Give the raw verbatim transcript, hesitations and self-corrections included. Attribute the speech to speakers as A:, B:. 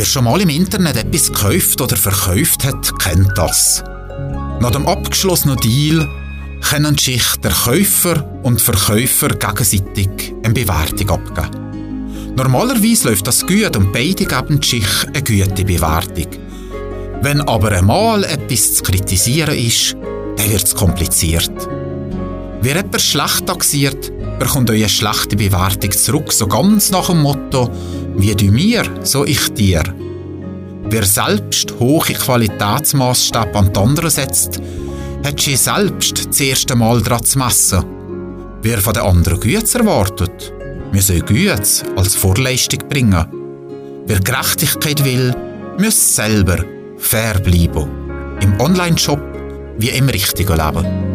A: Wer schon mal im Internet etwas gekauft oder verkauft hat, kennt das. Nach dem abgeschlossenen Deal können sich der Käufer und Verkäufer gegenseitig eine Bewertung abgeben. Normalerweise läuft das gut und beide geben sich eine gute Bewertung. Wenn aber einmal etwas zu kritisieren ist, dann wird es kompliziert. Wer etwas schlecht taxiert, bekommt eine schlechte Bewertung zurück, so ganz nach dem Motto, wie du mir, so ich dir. Wer selbst hohe Qualitätsmaßstäbe an die anderen setzt, hat sie selbst das erste Mal daran zu messen. Wer von den anderen Gutes erwartet, muss auch Gutes als Vorleistung bringen. Wer Gerechtigkeit will, muss selber fair bleiben. Im Online-Shop wie im richtigen Leben.